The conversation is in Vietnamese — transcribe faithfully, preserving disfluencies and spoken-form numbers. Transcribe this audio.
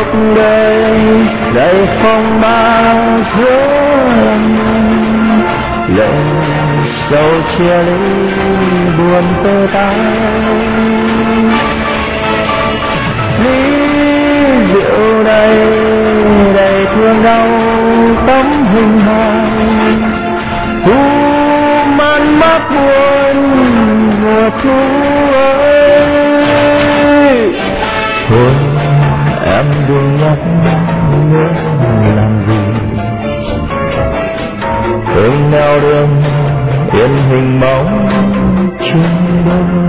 cuộc đời đầy phong ba giữa lòng, lệ sầu chia ly buồn tơ tái. Ly rượu này đầy thương đau tấm hình hài, thu man mắt buồn mùa thu ơi. Thôi em đừng nhắc nữa làm gì, hương neo đường yên hình bóng chung đôi.